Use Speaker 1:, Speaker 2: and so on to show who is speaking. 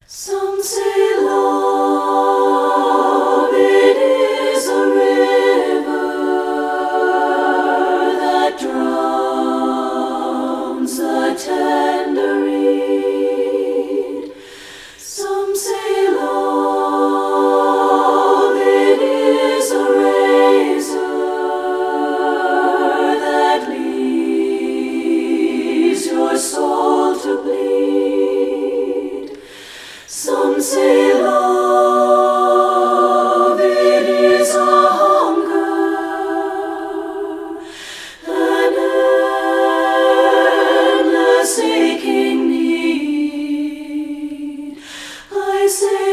Speaker 1: Some say love, it is a river that drowns the tender reed. Some say love, it is a razor that leaves your soul to bleed. Some say love, it is a hunger, an endless aching need. I say